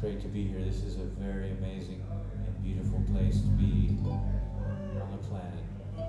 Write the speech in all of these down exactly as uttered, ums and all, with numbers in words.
great to be here. This is a very amazing and beautiful place to be on the planet.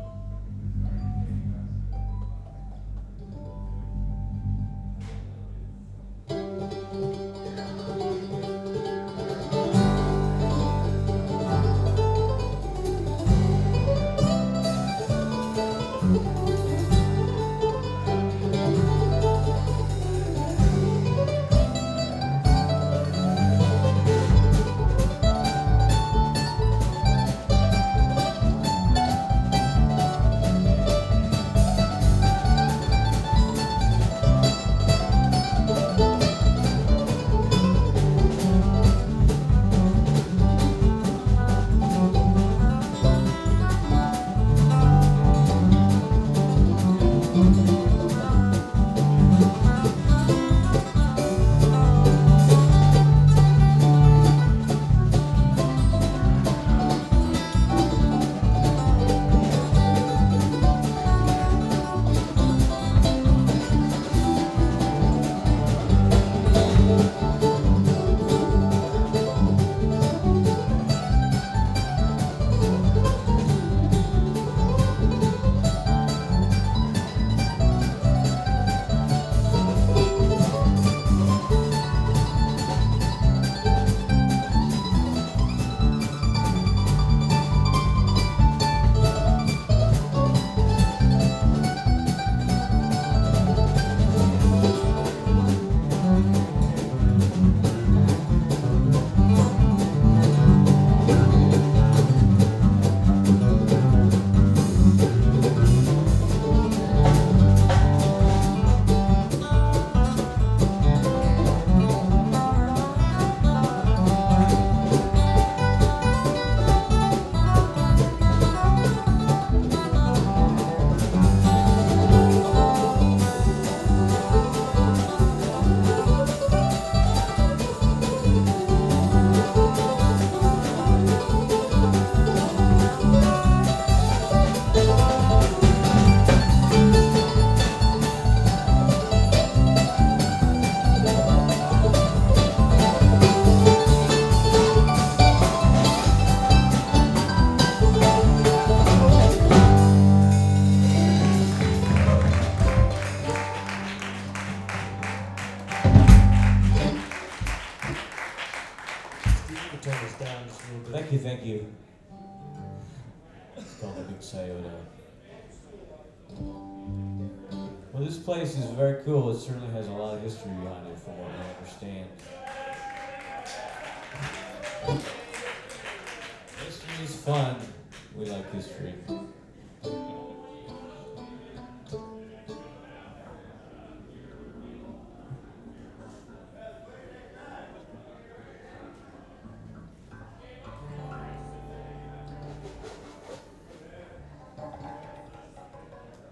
Thank you, thank you. It's called the Big Scioto. Well, this place is very cool. It certainly has a lot of history behind it, from what I understand. History is fun. We like history.